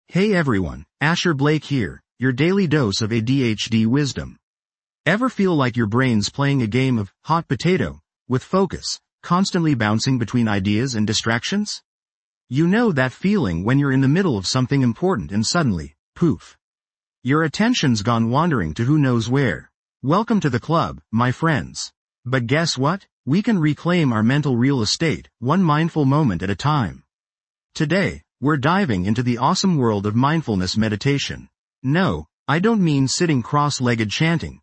Hey everyone, Asher Blake here, your daily dose of ADHD wisdom. Ever feel like your brain's playing a game of hot potato, with focus, constantly bouncing between ideas and distractions? You know that feeling when you're in the middle of something important and suddenly, poof. Your attention's gone wandering to who knows where. Welcome to the club, my friends. But guess what? We can reclaim our mental real estate, one mindful moment at a time. Today, we're diving into the awesome world of mindfulness meditation. No, I don't mean sitting cross-legged chanting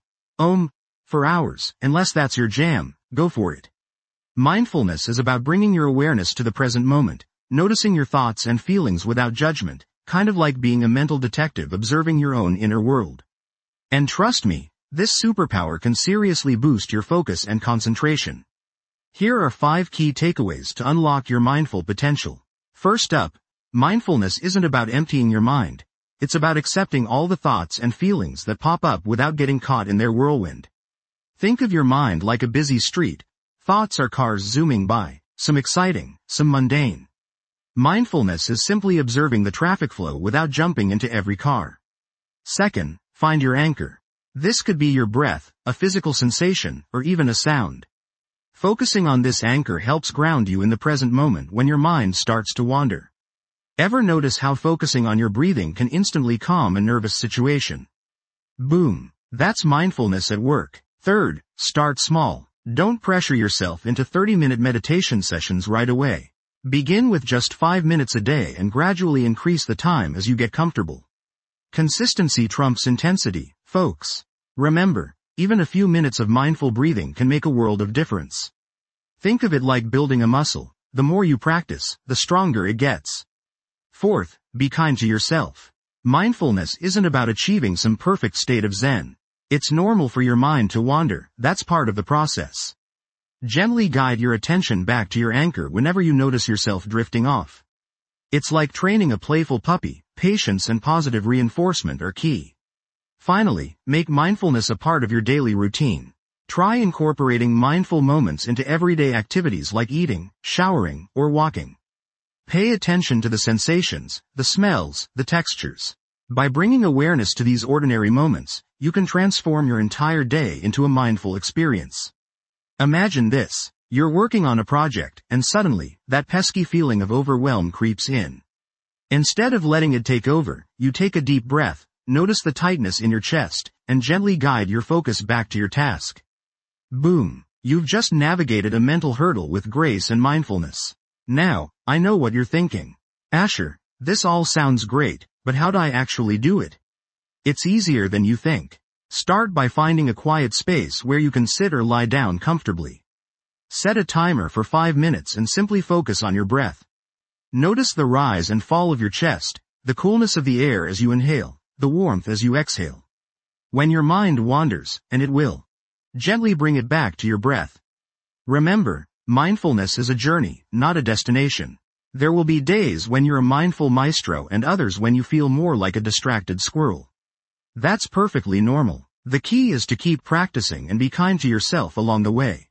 for hours, unless that's your jam, go for it. Mindfulness is about bringing your awareness to the present moment, noticing your thoughts and feelings without judgment, kind of like being a mental detective observing your own inner world. And trust me, this superpower can seriously boost your focus and concentration. Here are 5 key takeaways to unlock your mindful potential. First up, mindfulness isn't about emptying your mind. It's about accepting all the thoughts and feelings that pop up without getting caught in their whirlwind. Think of your mind like a busy street. Thoughts are cars zooming by, some exciting, some mundane. Mindfulness is simply observing the traffic flow without jumping into every car. Second, find your anchor. This could be your breath, a physical sensation, or even a sound. Focusing on this anchor helps ground you in the present moment when your mind starts to wander. Ever notice how focusing on your breathing can instantly calm a nervous situation? Boom. That's mindfulness at work. Third, start small. Don't pressure yourself into 30-minute meditation sessions right away. Begin with just 5 minutes a day and gradually increase the time as you get comfortable. Consistency trumps intensity, folks. Remember, even a few minutes of mindful breathing can make a world of difference. Think of it like building a muscle. The more you practice, the stronger it gets. Fourth, be kind to yourself. Mindfulness isn't about achieving some perfect state of Zen. It's normal for your mind to wander, that's part of the process. Gently guide your attention back to your anchor whenever you notice yourself drifting off. It's like training a playful puppy. Patience and positive reinforcement are key. Finally, make mindfulness a part of your daily routine. Try incorporating mindful moments into everyday activities like eating, showering, or walking. Pay attention to the sensations, the smells, the textures. By bringing awareness to these ordinary moments, you can transform your entire day into a mindful experience. Imagine this. You're working on a project, and suddenly, that pesky feeling of overwhelm creeps in. Instead of letting it take over, you take a deep breath, notice the tightness in your chest, and gently guide your focus back to your task. Boom. You've just navigated a mental hurdle with grace and mindfulness. Now, I know what you're thinking. Asher, this all sounds great, but how do I actually do it? It's easier than you think. Start by finding a quiet space where you can sit or lie down comfortably. Set a timer for 5 minutes and simply focus on your breath. Notice the rise and fall of your chest, the coolness of the air as you inhale, the warmth as you exhale. When your mind wanders, and it will, gently bring it back to your breath. Remember, mindfulness is a journey, not a destination. There will be days when you're a mindful maestro and others when you feel more like a distracted squirrel. That's perfectly normal. The key is to keep practicing and be kind to yourself along the way.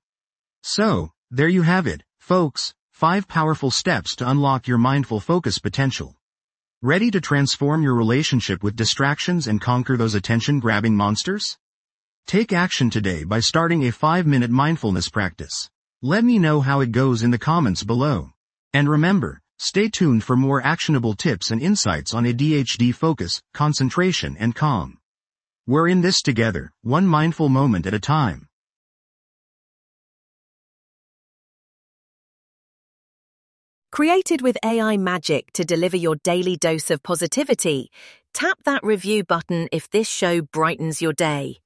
So, there you have it, folks, 5 powerful steps to unlock your mindful focus potential. Ready to transform your relationship with distractions and conquer those attention-grabbing monsters? Take action today by starting a 5-minute mindfulness practice. Let me know how it goes in the comments below. And remember, stay tuned for more actionable tips and insights on ADHD focus, concentration and calm. We're in this together, one mindful moment at a time. Created with AI magic to deliver your daily dose of positivity, tap that review button if this show brightens your day.